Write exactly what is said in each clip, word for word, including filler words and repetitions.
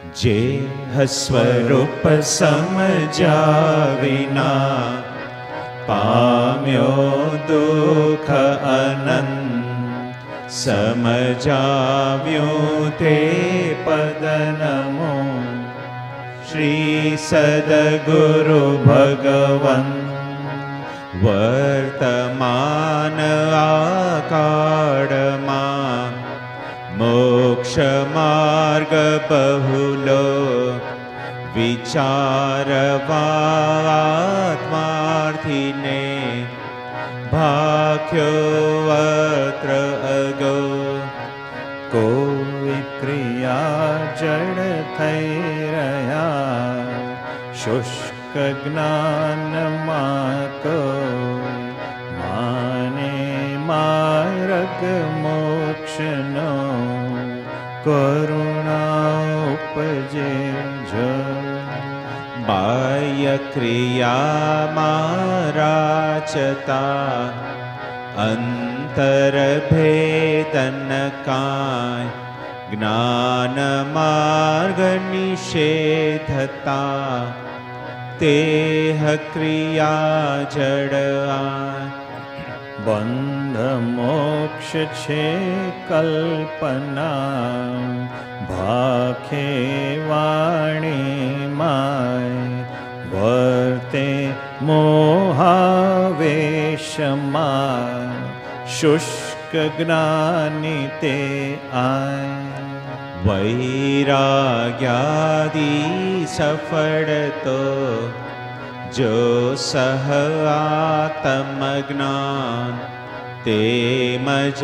જેહ સ્વરૂપ સમજ્યા વિના પામ્યો દુઃખ અનંત, સમજાવ્યું તે પદ નમો શ્રી સદગુરુ ભગવન. વર્તમાન આકાળમાં મોક્ષ માર્ગ બહુલો વિચારવા આત્માર્થીને ભાખ્યો અત્ર અગો. કોઈ ક્રિયા જડ થઈ રહ્યા શુષ્ક જ્ઞાનમાં કોઈ માને માર્ગ મોક્ષનો કરુણા ઉપજે જ. બાહ્ય ક્રિયામાં રાચતા અંતર ભેદન કાય, જ્ઞાન માર્ગ નિષેધતા તેહ ક્રિયા જડ. બંધ મોક્ષ છે કલ્પના ભાખે વાણી માય, વર્તે મોહાવેશમાં શુષ્ક જ્ઞાની તે આય. વૈરાગ્યાદી સફળ તો જો સહ આત્મજ્ઞાન, તેમજ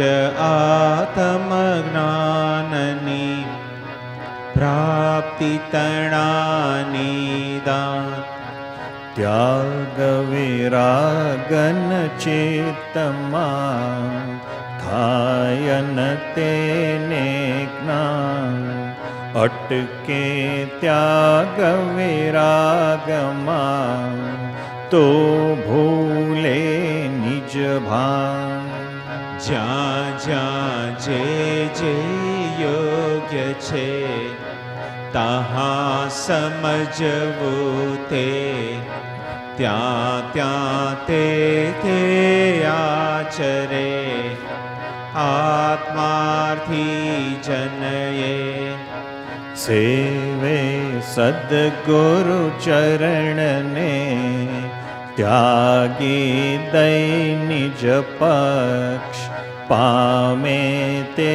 આત્મજ્ઞાનની પ્રાપ્તિ તણાની દાન. ત્યાગ વિરાગન ચિત્તમાં થાયન તેને જ્ઞાન, અટકે ત્યાગ વિરાગમાં તો ભૂલે નિજ ભાન. જ્યાં જ્યાં જે જે યોગ્ય છે તહાં સમજવું તે, ત્યાં ત્યાં તે તે આચરે આત્માર્થી જનયે. સેવે સદગુરુ ચરણને ત્યાગી દઈ નિજ પક્ષ, પામે તે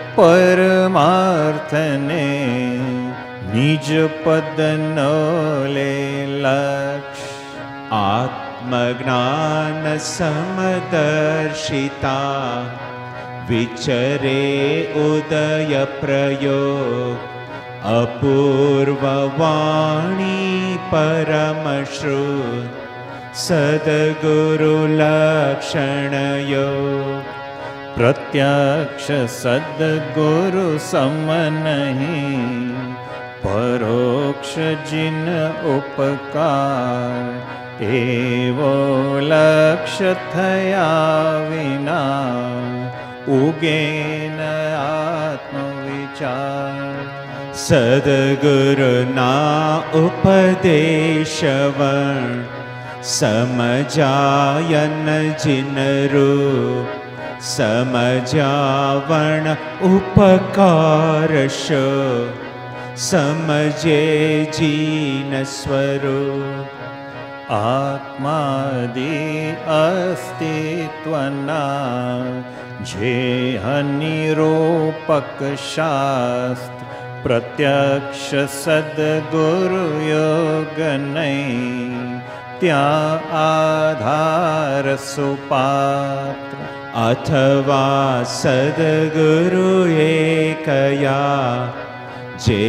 પરમાર્થને નિજ પદનો લે લક્ષ. આત્મજ્ઞાન સમદર્શિતા વિચરે ઉદય પ્રયોગ, અપૂર્વ વાણી પરમ શ્રુત સદગુરુ લક્ષણયો. પ્રત્યક્ષ સદગુરુ સમ નહીં, પરોક્ષ જિન ઉપકાર, એવો લક્ષ્ય થયા વિના ઉગે ન આત્મવિચાર. સદગુરુના ઉપદેશવણ સમજાયન જિનરૂપ, સમજાવણ ઉપકારશો સમજે જીન સ્વરૂપ. આત્માદિ અસ્તિત્વના જે નિરૂપક શાસ્ત્ર, પ્રત્યક્ષ સદગુરુ યોગ નહીં ત્યાં આધાર સુપાત્ર. અથવા સદગુરુ એકયા જે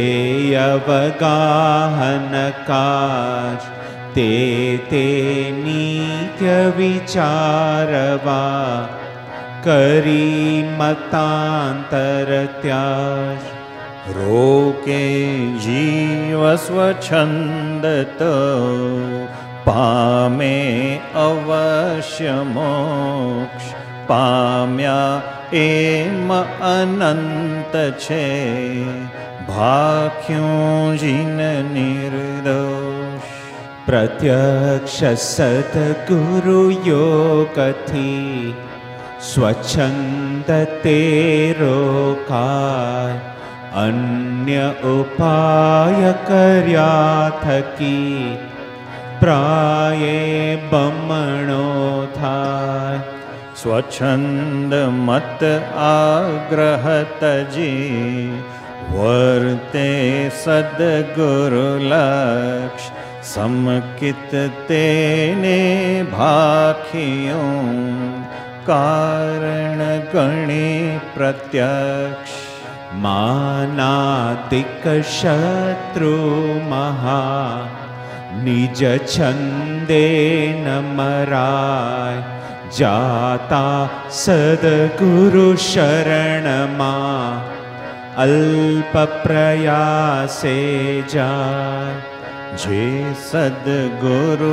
અવગાહનકાર, તે તે નિત્ય વિચારવા કરી મતાંતર ત્યાર. રોકે જીવ સ્વચ્છંદ તો પામે અવશ્ય મોક્ષ, પામ્યા એમ અનંત છે ભાખ્યું જીન નિર્દોષ. પ્રત્યક્ષ સદગુરુ યોગથી સ્વચ્છંદ તે રોકાય, અન્ય ઉપાય કર્યા થકી પ્રાયે બમણો થાય. સ્વચ્છંદ મત આગ્રહ તજી, વર્તે સદગુરુ લક્ષ. સમકિત તેને ભાખ્યું, કારણ ગણી પ્રત્યક્ષ. માનાદિક શત્રુ મહા, નિજ છંદે ન મરાય. જાતા સદગુરુ શરણમાં, અલ્પ પ્રયાસે જાય. જે સદગુરુ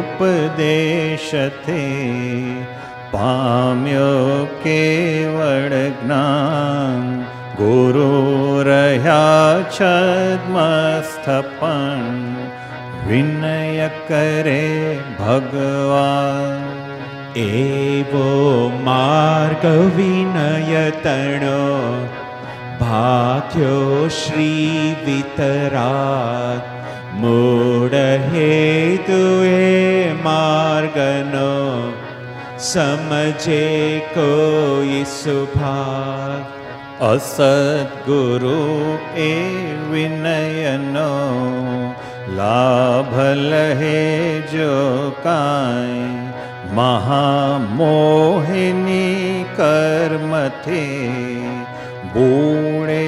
ઉપદેશથી, પામ્યો કેવળ જ્ઞાન. ગુરુ રહ્યા છદ્મસ્થ પણ, વિનય કરે ભગવાન. એવો માર્ગ વિનયતણો, ભાગ્યો શ્રી વિતરાગ. મૂળ હેતુ એ માર્ગનો, સમજે કોઈ સુભાગ. અસદ્ગુરુ એ વિનયનો, લાભ લહે જો કાંઈ. મહામોહિની કર્મથી, બૂળે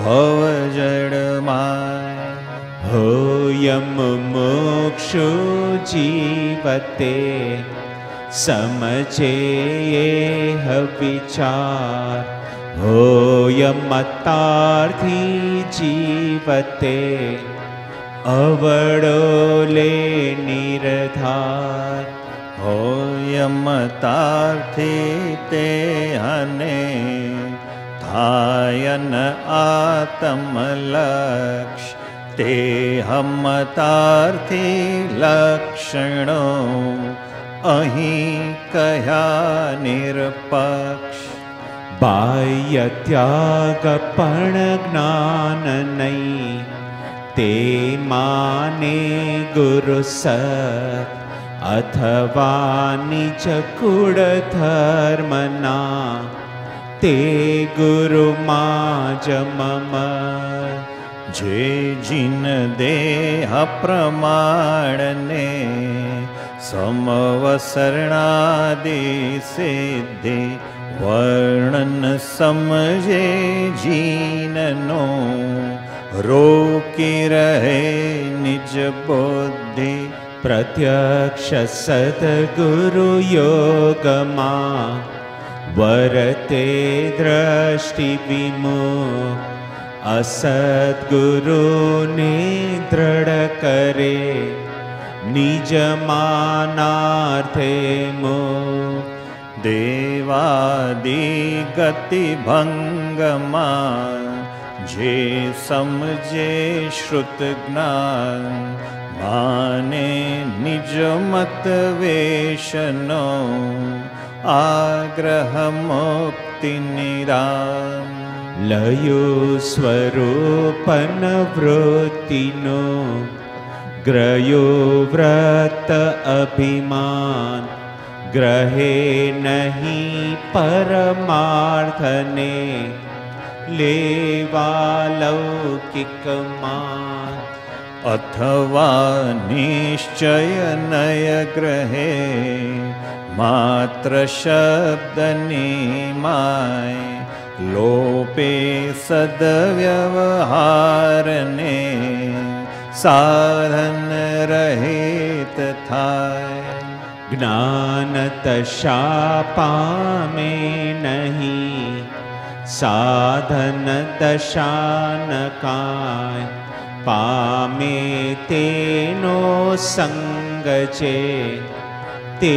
ભવજળમાય. હોયમ મોક્ષો જીવતે, સમજે એહ વિચાર. હોયમતાર્થી જીવતે, અવળો લે નિર્ધાર. હોયમતાર્થી તે હને, થાયન આત્મલક્ષ. તે હમતાર્થી લક્ષણો, અહીં કહ્યા નિરપક્ષ. બાહ્ય ત્યાગ પણ જ્ઞાન નહીં, તે માને ગુરુ સત. અથવા નિજ કુળ ધર્મના, તે ગુરુમાં જ મમ. જે જીન દેહ પ્રમાણને, સમવસરણાદિ સિદ્ધિ. વર્ણન સમજે જીનનો, રોકી રહે નિજ બુદ્ધિ. પ્રત્યક્ષ સદગુરુ યોગમાં, વરતે દ્રષ્ટિ વિમુખ. અસદ્ગુરુને દ્રઢ કરે, નિજ માનાર્થે મુખ. દેવાદિ ગતિ ભંગમાં, જે સમજે શ્રુત જ્ઞાન. માને નિજ મત વેશનો, આગ્રહ મુક્તિ નિરામ. લયો સ્વરૂપન વૃત્તિનો, ગ્રયો વ્રત અભિમાન. ગ્રહે નહીં પરમાર્થને, લેવા લૌકિક માન. અથવા નિશ્ચય નય ગ્રહે, માત્ર શબ્દની માય. લોપે સદવ્યવહારને, સાધન રહિત થાય. જ્ઞાન દશા પામે નહીં, સાધન દશા ન કાય. પામે તેનો સંગ છે, તે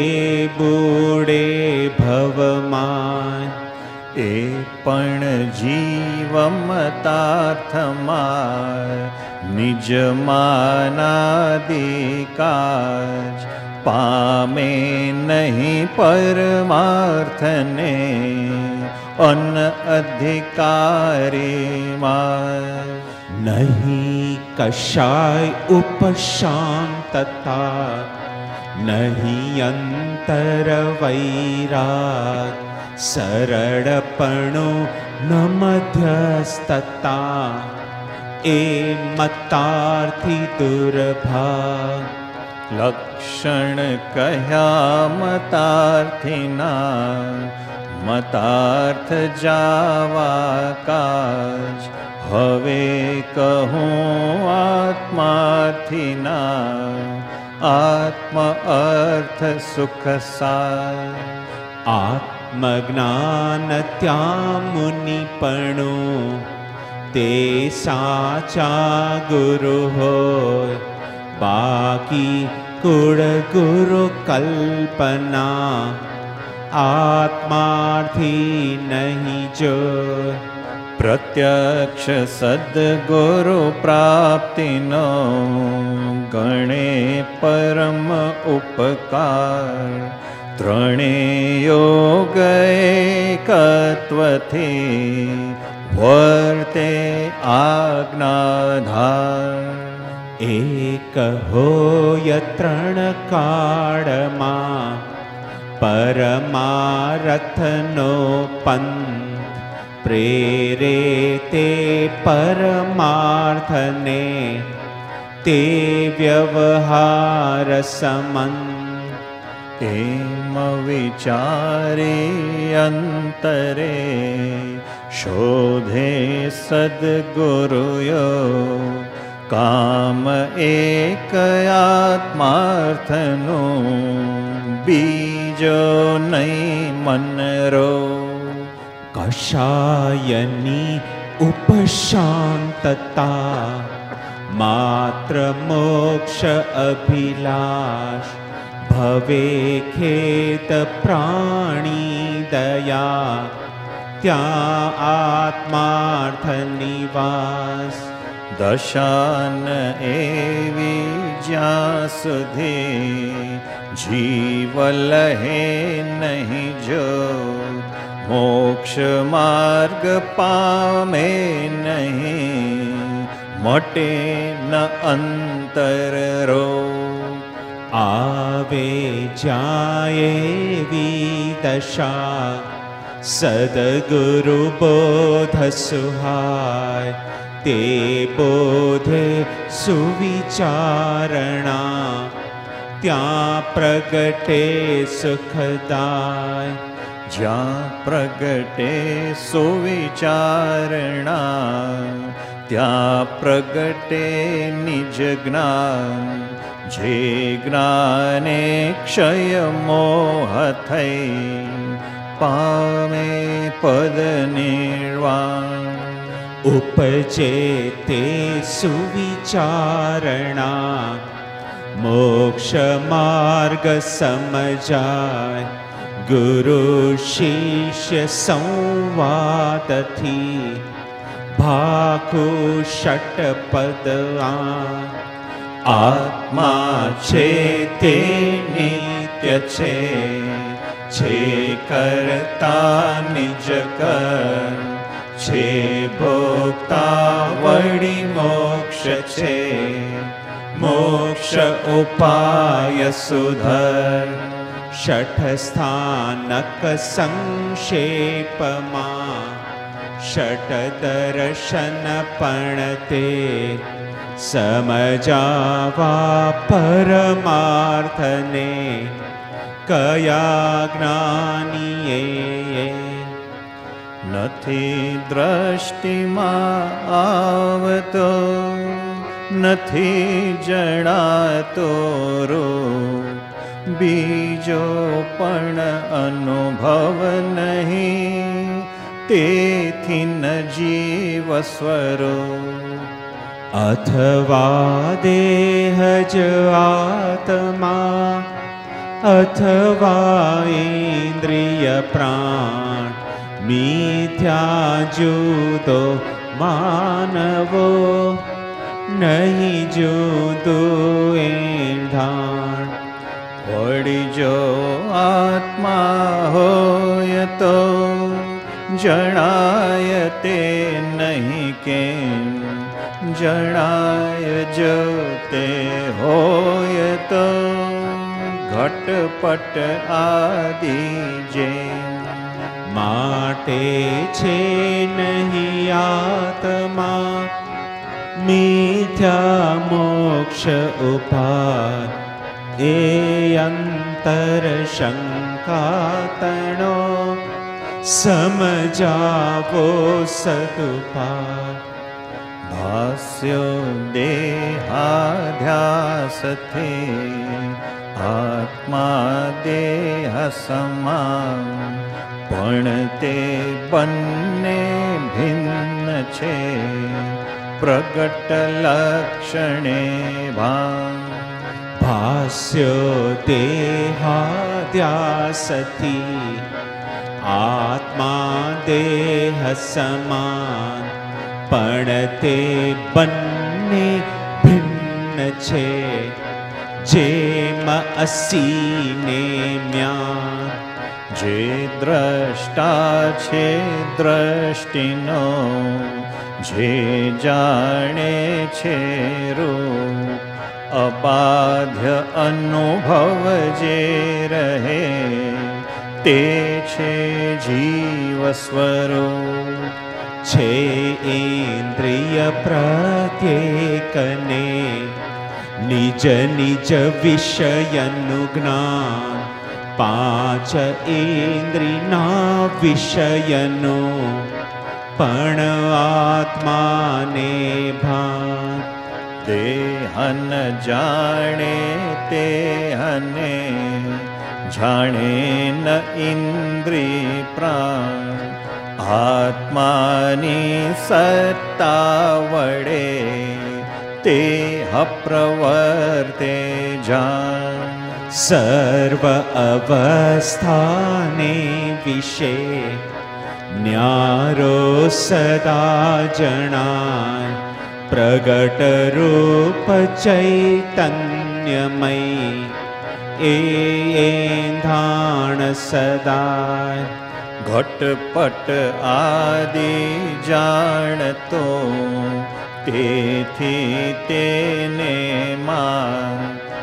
બુડે ભવમાં. એ પણ જીવ મતાર્થમાં નિજ માનાદિકાજ પામે નહીં પરમાર્થને અન અધિકારીમાં નહીં કશાય ઉપશાંતતા નહીં અંતર વૈરાગ સરળપણું ન મધ્યસ્થતા એ મતાર્થી દુર્ભાગ લક્ષણ કહ્યા મતાર્થીના મતાર્થ જાવા કાજ હવે કહું આત્માર્થીના આત્મ અર્થ સુખ સાર આત્મજ્ઞાન ત્યાં મુનિપણું તે સાચા ગુરુ હોય બાકી કુળ ગુરુ કલ્પના આત્માર્થી નહીં જો પ્રત્યક્ષ સદગુરુ પ્રાપ્તિનો ગણે પરમ ઉપકાર ત્રણેય યોગ એકત્વથી વર્તે આજ્ઞાધાર એક હોય ત્રણ કાળમાં પરમારથનો પંથ પ્રેરે તે પરમાર્થને તે વ્યવહાર સંબંધ એમ વિચારી અંતરે શોધે સદગુરુયો કામ એક આત્માર્થનું બીજો નહીં મનરો કશાયની ઉપશાંતતા માત્ર મોક્ષ અભિલાષ ભવે ખેત પ્રાણી દયા ત્યાં આત્માર્થ નિવાસ દશાન એવી જ્યાં સુધી જીવ લહે નહીં જો મોક્ષ માર્ગ પામે નહીં મટે ન અંતર રો આવે જાય એવી દશા સદગુરુ બોધ સુહાય તે બોધે સુવિચારણા ત્યાં પ્રગટે સુખદાય જ્યાં પ્રગટે સુવિચારણા ત્યાં પ્રગટે નિજ જ્ઞાન જે જ્ઞાને ક્ષય મોહ થઈ પામે પદ નિર્વાણ ઉપજે તે સુવિચારણા મોક્ષ માર્ગ સમજાય ગુરુ શિષ્ય સંવાદથી ભાખું ષટપદ આત્મા છે તે નિત્ય છે છે કરતા નિજ કર છે ભોગતા વળી મોક્ષ છે મોક્ષ ઉપાય સુધર ષઠ સ્થાનક સંક્ષેપમાં ષટ દર્શન પણ તે સમજાવા પરમાર્થને કયા જ્ઞાનીએ નથી દ્રષ્ટિમાં આવતો નથી જણાતો રૂપ બીજો પણ અનુભવ નહીં તેથી ન જીવ સ્વરૂપ અથવા દેહ જ આત્મા અથવા ઇન્દ્રિય પ્રાણ मिथ्या जूदो मानवो नहीं जूदो एंधाण वड़ी जो आत्मा होय तो जणाय ते नहीं केम जणाय जो ते होय तो घटपट आदि जेम माटे छे नहीं आत्मा मिथ्या मोक्ष उपाय ए अंतर शंका तणो समझावो सदुपाय भास्यो देहाध्यास थे आत्मा देह समान पण ते बन्ने भिन्न छे प्रगट लक्षणे भान भास्यो देहाद्यासति आत्मा देह समान पण ते बन्ने भिन्न छे जेम असीने म्यान जे द्रष्टा छे दृष्टिनो जे जाने छे रूप अबाध्य अनुभव जे रहे ते छे जीव स्वरूप छे इंद्रिय प्रत्येकने निज निज विषयनु ज्ञान पांच इंद्रियना विषयनो पण आत्माने भान देहन जाने ते हने जाने न इंद्रिय प्राण आत्मानी सत्ता वडे ते प्रवर्ते जान सर्व अवस्थाने विषे न्यारो सदा जनाय प्रगट रूप चैतन्यमय एंधाण सदाय घटपट आदि जानतो तेथी तेने मान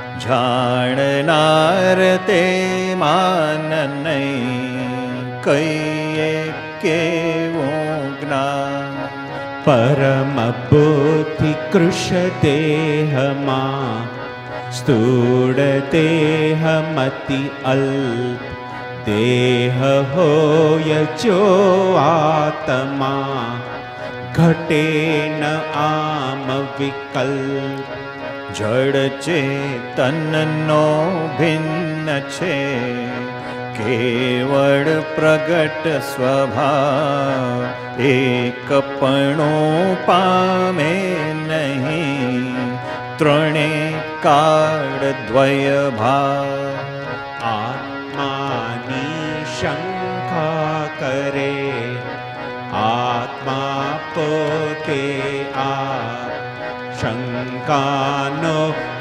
जाणनार ते मान नहीं कईए केवो ज्ञान परम बुद्धि कृश देहमा स्थूल देह मति अल्प देह होय जो आत्मा घटे न आम विकल्प जड़ चेतन नो भिन्न छे केवल प्रगट स्वभाव एकपणो पामे नहीं त्रणे काल द्वय भाव आत्मानी शंका करे आत्मा पोते आप शंकानो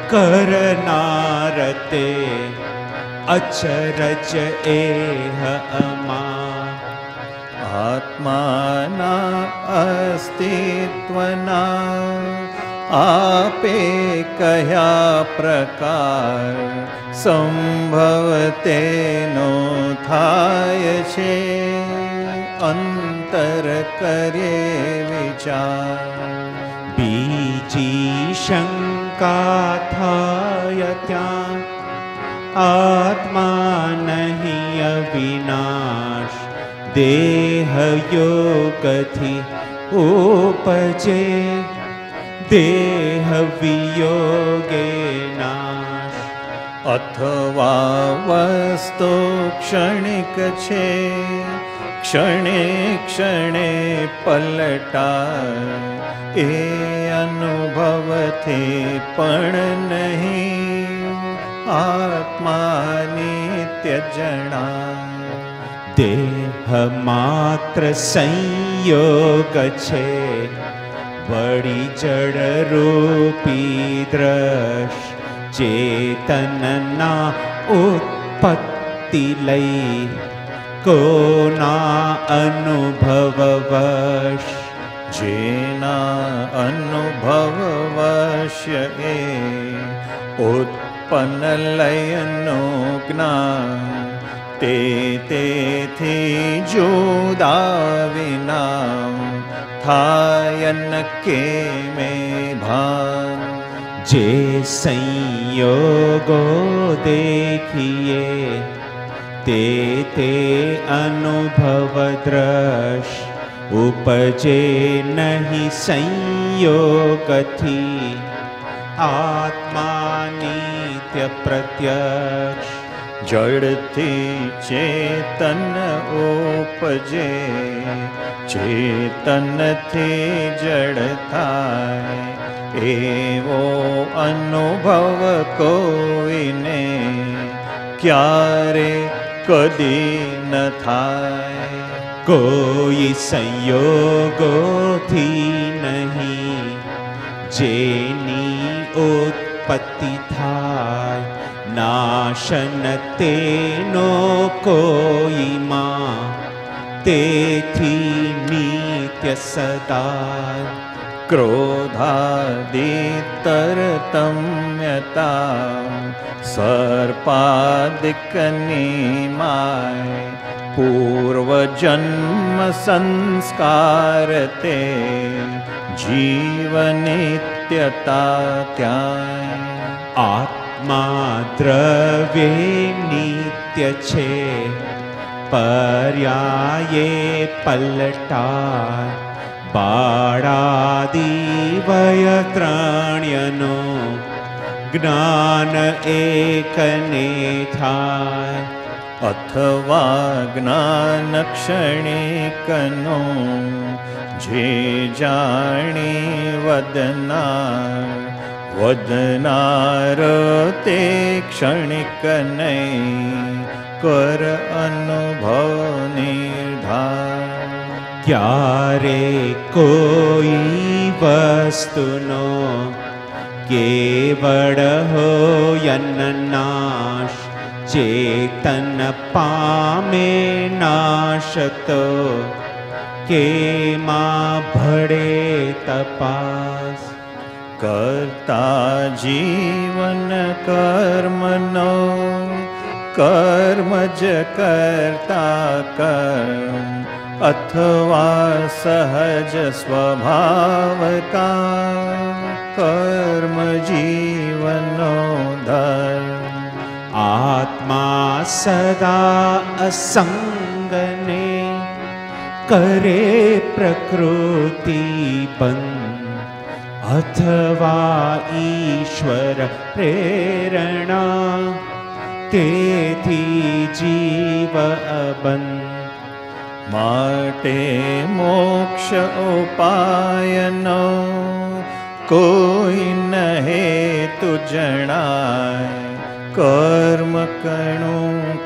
करनारते अचरज एह अमा आत्माना अस्तित्वना आपे कया प्रकार संभवते नो थाय छे अंतर करे विचार बीजी शंका थाय त्या आत्मा नहीं अविनाश देह योग थी उपजे देह वियोगे नाश अथवा वस्तु क्षणिक छे क्षणे क्षणे पलटाय ए अनुभव थे पण नहीं आत्मा नित्य जना देह मात्र संयोग छे वड़ी जड़ रूपी द्रश चेतनना उत्पत्ति लई कोना अनुभववश जेना अनुभववश ए उत्पन्न लयनो ज्ञान ते तेथी जुदा विना थायन के में भान जे संयोगो देखिए ते ते अनुभव द्रश उपजे नहीं संयोग थी आत्मा नित्य प्रत्यक्ष जड़थी चेतन उपजे चेतन थी जड़ थाय एवो अनुभव कोईने क्यारे कदी न थाय कोई संयोगो थी नहीं जेनी उत्पत्ति थाय नाशन तेनो कोई मां तेथी नित्य सदा क्रोधादितरतम्यता सर्पादिकनी माय पूर्वजन्म संस्कार ते जीवनित्यता त्याय आत्मा द्रव्ये नित्य छे पर्याये पलटाय बाळादि वयत्रण्यनो ज्ञान एकने थाय अथवा ज्ञान क्षणिकनो जे जाणी वदनार वदनार ते क्षणिक नहीं कर अनुभव निर्धार क्यारे कोई वस्तुनो केवल हो यन्नाश चेतन पामे नाश तो के मां भड़े तपास कर्ता जीवन कर्मनो कर्मज कर्ता कर्म अथवा सहज स्वभाव का कर्म जीवनो धर्म आत्मा सदा असंगने करे प्रकृति बंद अथवा ईश्वर प्रेरणा तेथी जीव अबंध माटे मोक्ष उपायनो कोई नहे तु जणाय कर्म कणु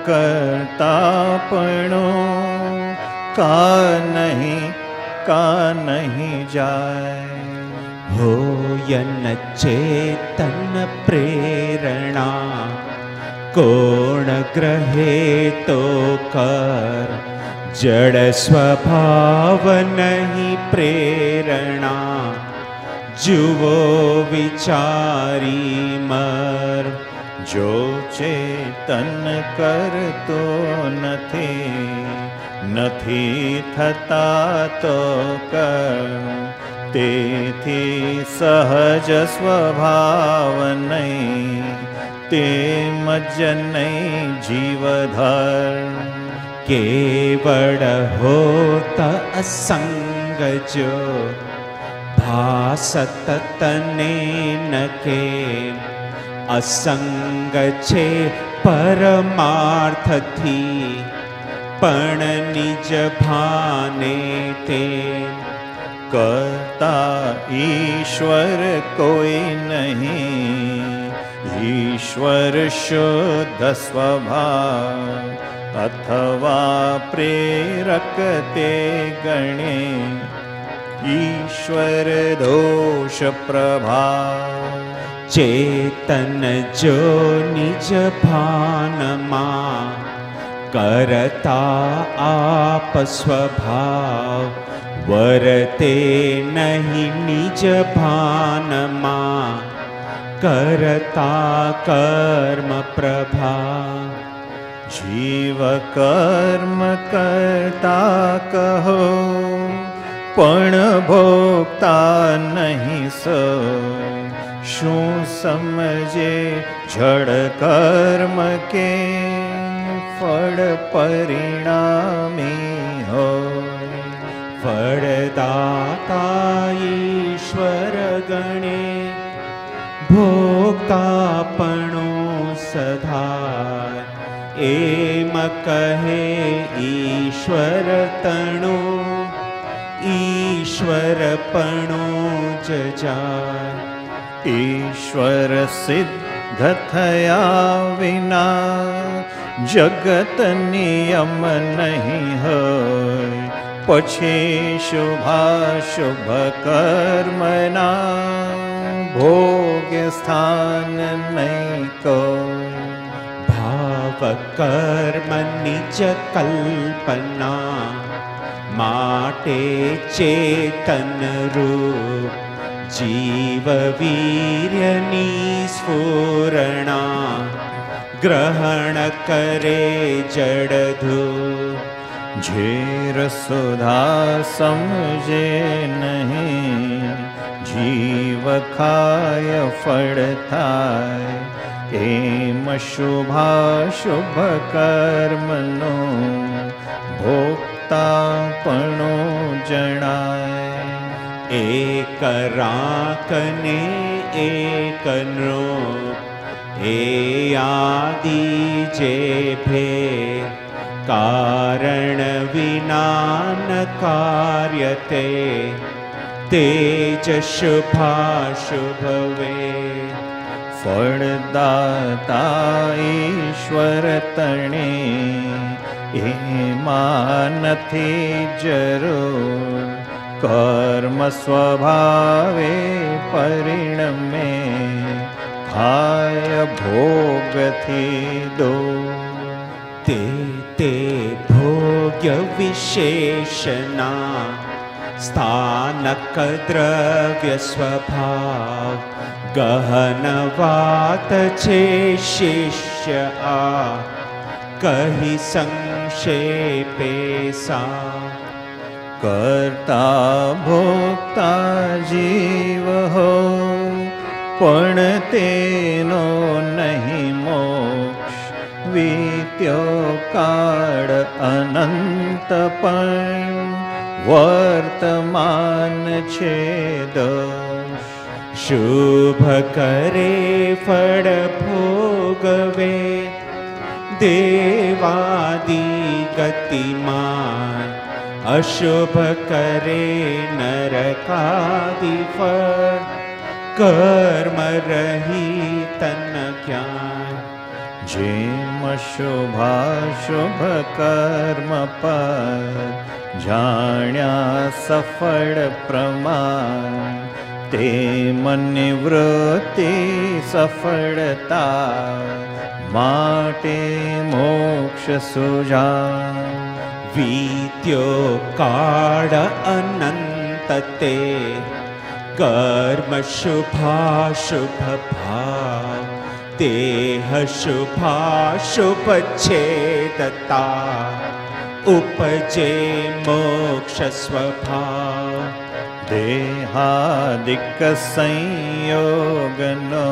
करतापणो का नहीं का नहीं जाय हो यन चेतन प्रेरणा कोण ग्रहे तो कर जड़ स्वभाव नहीं प्रेरणा जुवो विचारी मर जो चेतन करतो नथी नथी थता तो कर तेथी सहज स्वभाव नहीं तेमज नहीं जीवधर्म केवल होता असंग जो भासत तने न के असंग छे परमार्थ थी पण निज भाने ते करता ईश्वर कोई नहीं ईश्वर शुद्ध स्वभाव अथवा प्रेरक ते गणे ईश्वर दोष प्रभाव चेतन जो निज भानमा करता आप स्वभाव वरते नहीं निज भानमा करता कर्म प्रभाव जीव कर्म करता कहो पण भोगता नहीं सोय शू समझे जड़ कर्म के फल परिणामी हो फलदाता ईश्वर गणे भोक्तापणो सधार एम कहे ईश्वर तणो ईश्वरपणो जजार ईश्वर सिद्ध थया विना जगत नियम नहीं होय पछे शुभाशुभ कर्मना भोग स्थान नहीं कोय भाव कर्म निज कल्पना माटे चेतन रूप जीव वीर्यनी स्फुरणा ग्रहण करे जड़धु झेर सुधा समझे नहीं जीव खाय फल थाय एम शुभाशुभ कर्मनो भोक्तापणो जणाय एक राकने एक नृप ए आदि जे भेद कारण विना न कार्यते तेज शुभाशुभ वे फलदाता ईश्वर तणे एमां नथी जरूर कर्म स्वभावे परिणमे खाय भोग थी दो ते ते भोग्य विशेषना स्थानक द्रव्य स्वभाव गहन वात छे शिष्य आ कही संक्षेपे सा कर्ता भोक्ता जीव हो पण तेनो नहीं मोक्ष वीत्यो काळ अनंत पण वर्तमान छे दोष शुभ करे फल भोगवे देवादि गतिमान अशुभ करे नरकादि फल कर्म रहित न ज्ञान जेम शुभाशुभ कर्म पद जाण्या सफल प्रमाण तेम निवृत्ति सफलता माटे मोक्ष सुजान वीत्यो काळ अनंत ते कर्म शुभाशुभ भाव देह शुभाशुभ छेदता उपजे मोक्ष स्वभाव देहादिक संयोगनो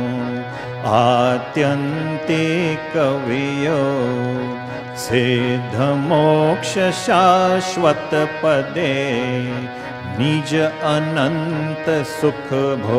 आत्यंतिक वियोग सिद्ध मोक्ष शाश्वत पदे निज अनंत सुख भो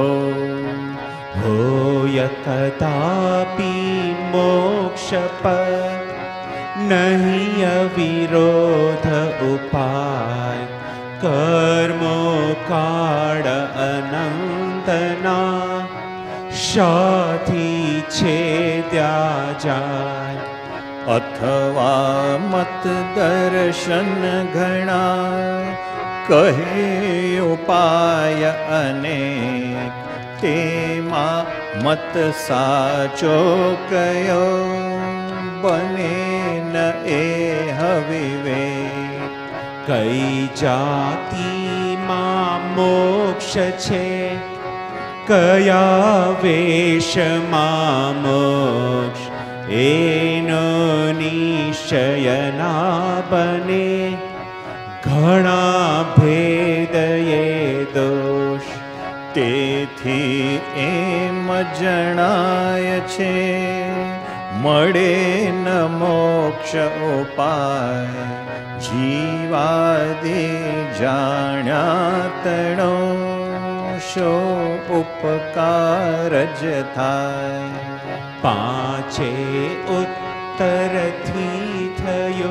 होय कदापि मोक्ष पद नहीं अविरोध उपाय कर्मो काळ अनंतना शाथी छेद्या जाय अथवा मत दर्शन घणा कहे उपाय अनेक तेमा मत साचो कयो बने न एह विवेक कई जाति मां मोक्ष छे कया वेश मां मोक्ष एनो निश्चय ना बने घणा भेद ये दोष तेथी एम जणाय छे मळे न मोक्ष उपाय जीवादि जाण्या तणो शो उपकार ज थाय पांचे उत्तर थी थयो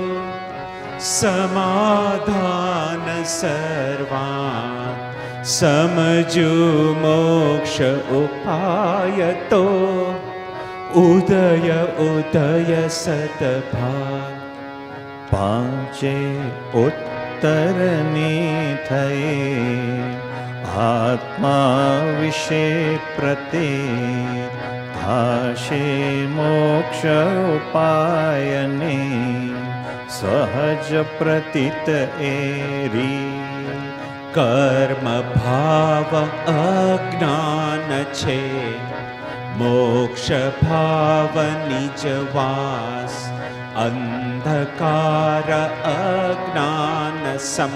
समाधान सर्वान समजू मोक्ष उपाय तो उदय उदय सतभाग पांचे उत्तर ने थये आत्मा विषे प्रते थाशे मोक्ष उपायने सहज प्रतीत एरी कर्म भाव अज्ञान छे मोक्ष भाव निजवास अंधकार अज्ञान सम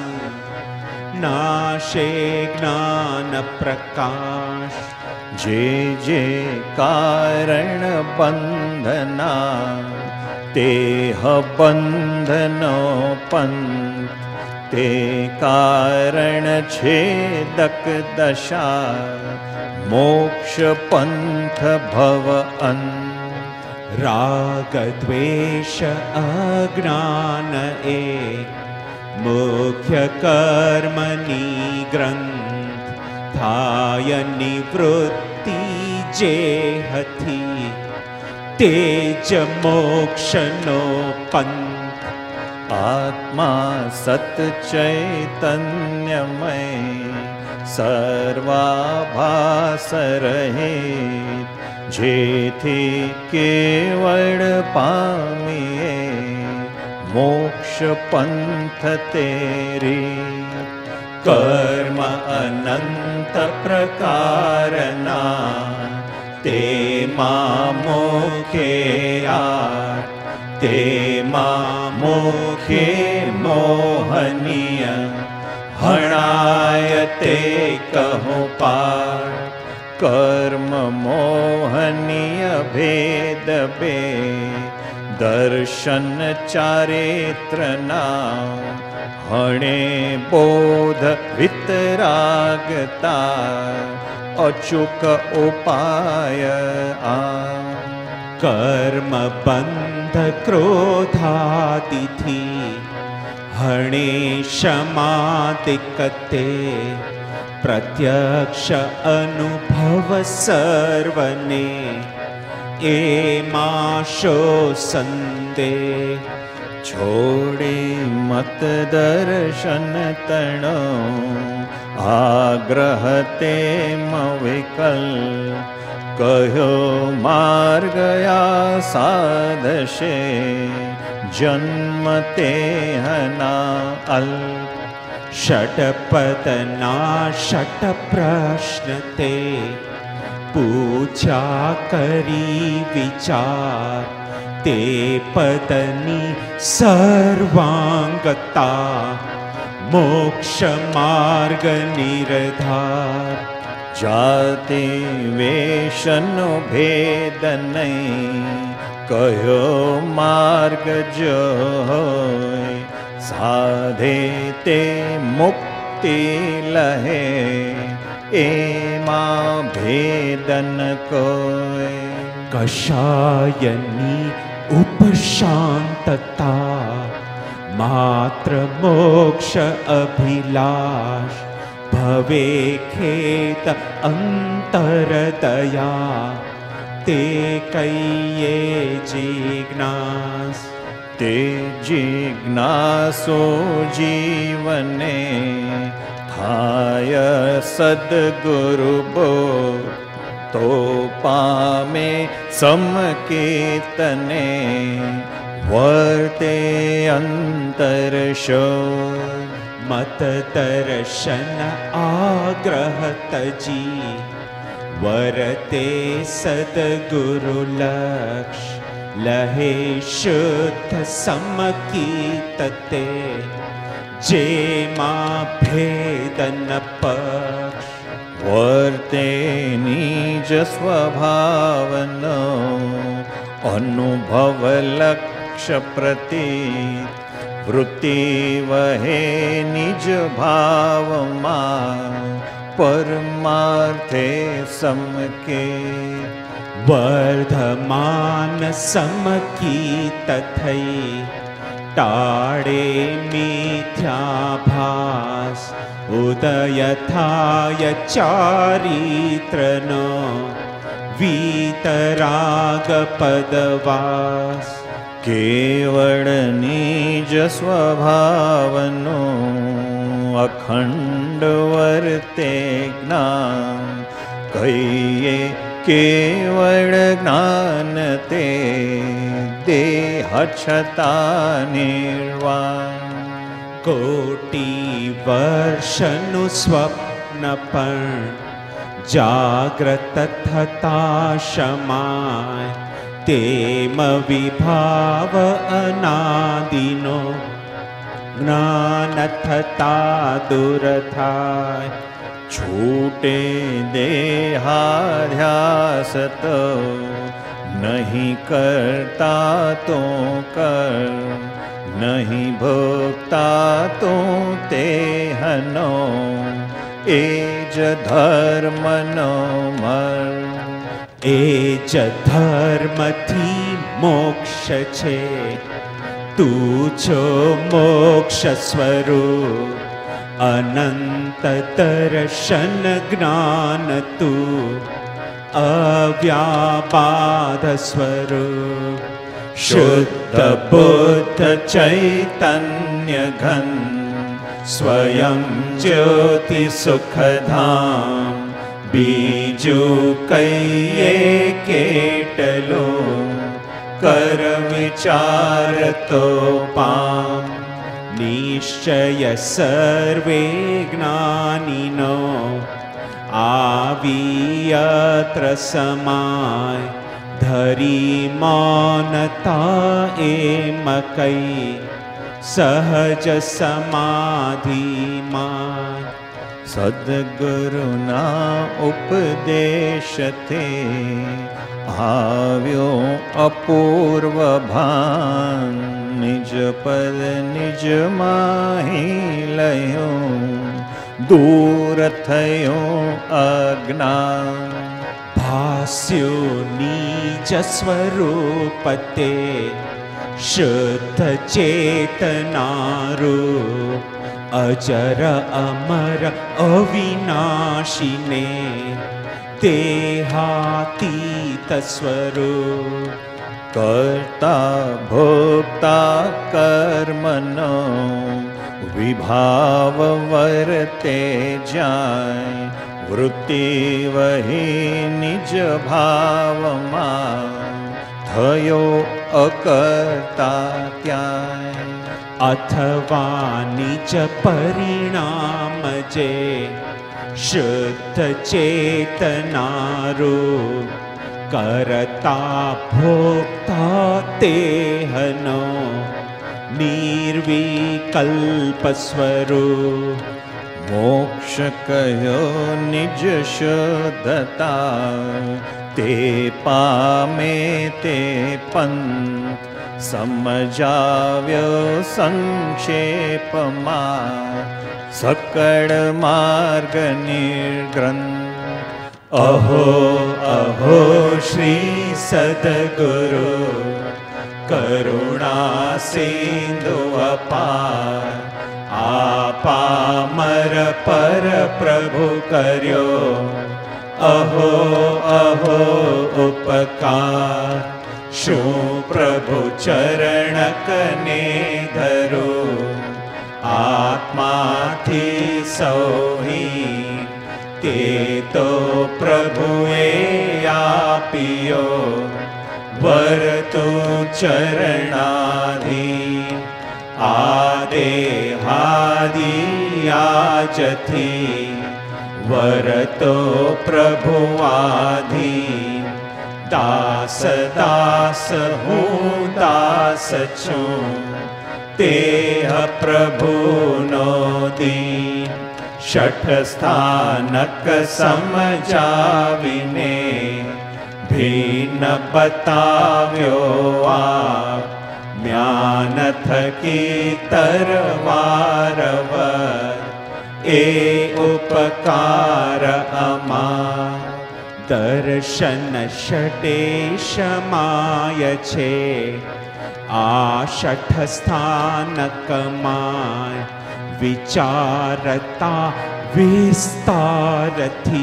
नाशे ज्ञान प्रकाश जे जे कारण बंधना तेह बंधनो पंथ ते कारण छेदक दशा मोक्ष पंथ भव अंत राग द्वेष अज्ञान एक मुख्य कर्मनी ग्रंथ थाय निवृत्ति जे हथी तेज मोक्षनो पंथ आत्मा सत चैतन्यमय सर्वाभास रहित जेथी केवल पामीए मोक्ष पंथ तेरी कर्म अनंत प्रकारना ते मोखे यार ते मोखे मोहनीय हणाय ते कहूँ पार कर्म मोहनीय भेद बे दर्शन चारित्रना हणे बोध वितरागता अचूक उपाय आ कर्म बंध क्रोधादिथि हणे क्षमातिकते प्रत्यक्ष अनुभव सर्वने एमाशो संदेह छोड़े मत दर्शन तणो आग्रह ते मविकल कहो मार्गया साधशे जन्म ते हना अल षटपदना षट प्रश्न ते पूछा करी विचार ते पदनी सर्वांगता मोक्ष मार्ग निर्धार जाति वेशनो भेद नहीं कहो मार्ग जो होय साधे ते मुक्ति लहे एमा भेदन कोय कषायनी उपशांतता मात्र मोक्ष अभिलाष भवे खेत अंतर दया તે કહીએ જિજ્ઞાસ તે જિજ્ઞાસો જીવને થાય સદગુરુ બોધ તો પામે સમકીર્તને વર્તે અંતરશોધ મત દર્શન આગ્રહ તજી વરતે સદગુરુ લક્ષ લહે શુદ્ધ સમકીર્તતે જેમાં ભેદન પક્ષ વર્તે નિજ સ્વભાવનો અનુભવ લક્ષ્ય પ્રતીત વૃત્તિ વહે નિજ ભાવમાં પરમાર્થે સમકે વર્ધમાન સમકીર્ત થઈ ટાળે મિથ્યાભાસ ઉદય થાય ચારિત્રનો વીતરાગ પદવાસ કેવળ નિજ સ્વભાવનો અખંડ વર્તે જ્ઞાન કહીએ કેવળ જ્ઞાન તે દેહ છતાં નિર્વાણ કોટી વર્ષનું સ્વપ્ન પણ જાગ્રત થતા શમાય તેમ વિભાવ અનાદિનો જ્ઞાન થતા દૂર થાય છૂટે દેહાધ્યાસ તો નહીં કરતા તો કર નહીં ભોગતા તો તેહનો એ જ ધર્મનો મર્મ એ જ ધર્મથી મોક્ષ છે તું છો મોક્ષ સ્વરૂપ અનંત દર્શન જ્ઞાન તું અવ્યાપાદ સ્વરૂપ શુદ્ધ બુદ્ધ ચૈતન્ય ઘન સ્વયં જ્યોતિ સુખધામ બીજું કહીએ કેટલું કર વિચાર તો પામ નિશ્ચય સર્વે જ્ઞાનીનો આવી અત્ર સમાય ધરી મૌનતા એમ કઈ સહજ સમાધિમાં સદગુરુના ઉપદેશથી આવ્યો અપૂર્વ ભાન નિજ પદ નિજ માહી લયો દૂર થયો અજ્ઞાન ભાસ્યો નિજ સ્વરૂપતે શુદ્ધ ચેતનારૂપ અજર અમર અવિનાશીને દેહાતીત સ્વરૂપ કર્તા ભોક્તા કર્મનો વિભાવ વર્તે જાય વૃત્તિ વહી નિજ ભાવમાં થયો અકર્તા ત્યાંય અથવા નિજ પરિણામ જે શુદ્ધ ચેતનારૂપ કરતા ભોક્તા તેહનો નિર્વિકલ્પ સ્વરૂપ મોક્ષ કયો નિજ શુદ્ધતા તે પામે તે પંથ સમજાવ્યો સંક્ષેપમાં સકળ માર્ગ નિર્ગ્રંથ અહો અહો શ્રી સદગુરુ કરુણા સિંધુ અપાર આપામર પર પ્રભુ કર્યો अहो अहो उपकार शू प्रभु चरण कने धरो आत्माथी सौही ते तो प्रभुए आपियो वर तो चरणाधीन आदे हादि आजथी वर तो प्रभुआधीन दास दास हूँ दास छूं तेह प्रभु नो दीन शठ स्थानक समझाविने भीन बताव्यो आप म्यान थकी तरवारवर ए उपकार अमार दर्शन षटेश माय छे आ शठ स्थानक माय विचारता विस्तार थी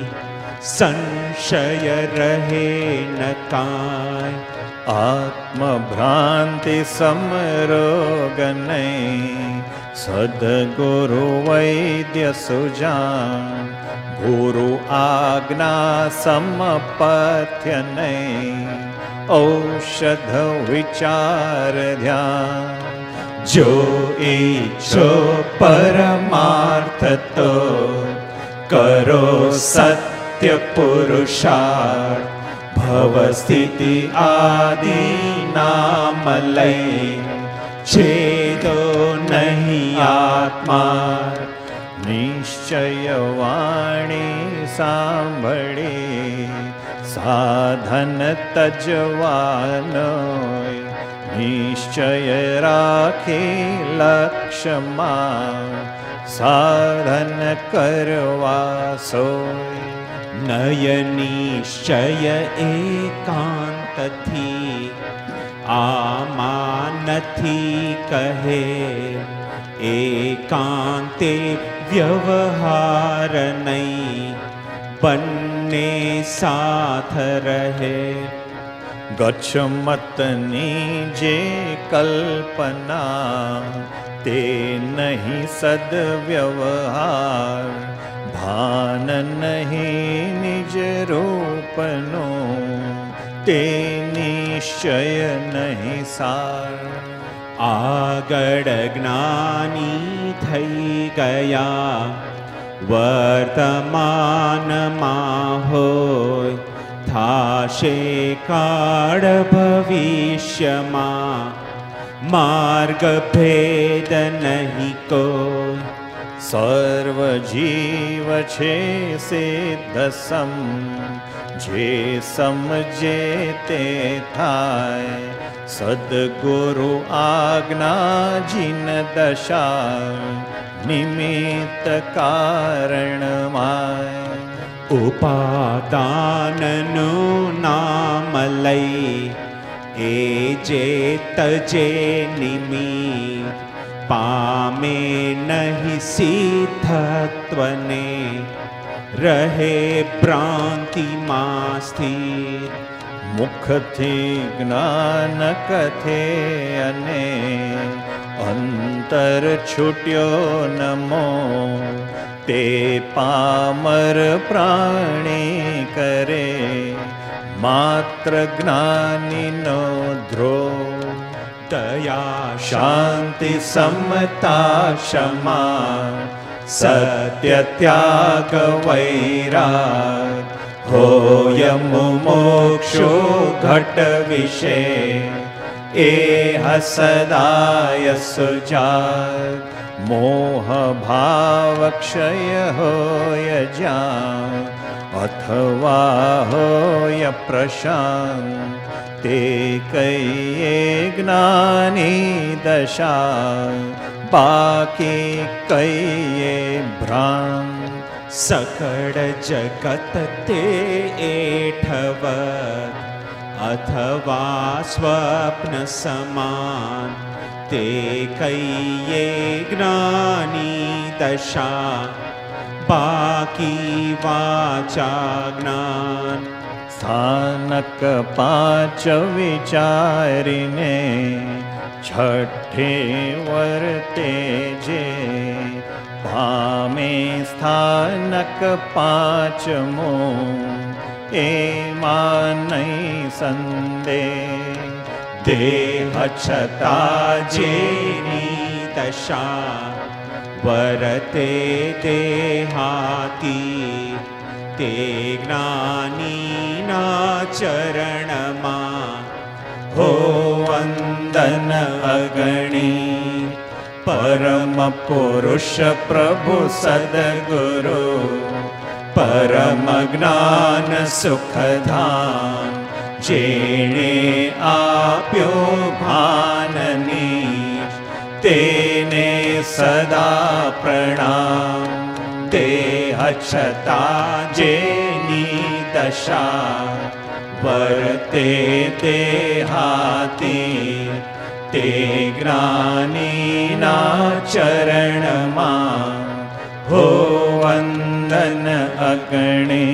संशय रहे न काय आत्मभ्रांति समरोग नहीं सद्गुरु वैद्य सुजान गुरु आज्ञा समपथ्य नहीं औषध विचार ध्यान जो इच्छो परमार्थ तो करो सत्य पुरुषार्थ भव स्थिति आदि नाम लय छेदो नहीं आत्मा निश्चय वाणी सांभळे साधन तजवानो निश्चय राखी लक्ष्य मा साधन करवा सोय नय निश्चय एकांत थी आमा नथी कहे एकांते व्यवहार नहीं बन्ने साथ रहे गच्छ मतनी जे कल्पना ते नहीं सद्व्यवहार भान नहीं निज रूपनो ते निश्चय नहीं सार आगड़ ज्ञानी थई गया वर्तमान माहोय थाशे काळ भविष्य मा मार्ग भेद नहीं कोय सर्व जीव छे सिद्ध सम जे समझे ते थाय सद्गुरु आज्ञा जिन दशा निमित्त कारण माय उपादाननु नाम लई ए जे तजे निमित्त पामे नहीं सिद्धत्वने रहे भ्रांति मां स्थिर मुख थी ज्ञान कथे अने अंतर छूट्यो नमो ते पामर प्राणी करे मात्र ज्ञानी नो द्रोह दया शांति समता क्षमा सत्य त्याग वैराग होय मुमुक्षु घट विषय एह सदाय सुजाग मोह भाव क्षय होय जा अथवा होय प्रशांत ते कहिए ज्ञानी दशा बाकी कहिए भ्रांत सकड़ जगत ते एठवत अथवा स्वप्न समान ते कहिए ज्ञानी दशा बाकी वाचा ज्ञान। स्थानक पांच विचारिने छठे वर्ते जे पामे स्थानक पांचमो एमां नहीं संदेह। देह छता जेनी दशा वरते देहाती, ते ज्ञानी ना चरणमा हो वंदन अगणी। परम पुरुष प्रभु सद्गुरु परम ज्ञान सुखधाम, जेणे आप्यो भाननी तेने सदा प्रणाम। देह छता जेनी दशा वर्ते देहाती, ते ज्ञानी ना चरणमा हो वंदन अगणे।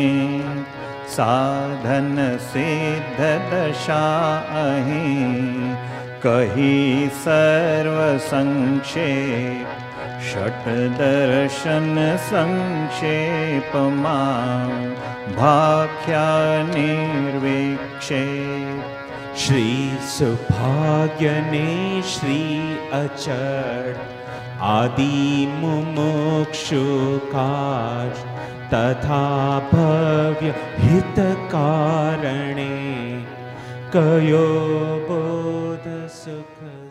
साधन सिद्ध दशा अहीं कही सर्व संक्षेप, षट दर्शन संक्षेप मां भाख्या निर्विक्षेप। श्री सुभाग्यने श्री अचर आदि मुमुक्षु काज, तथा भव्य हित कारणे कयो बोध सुख।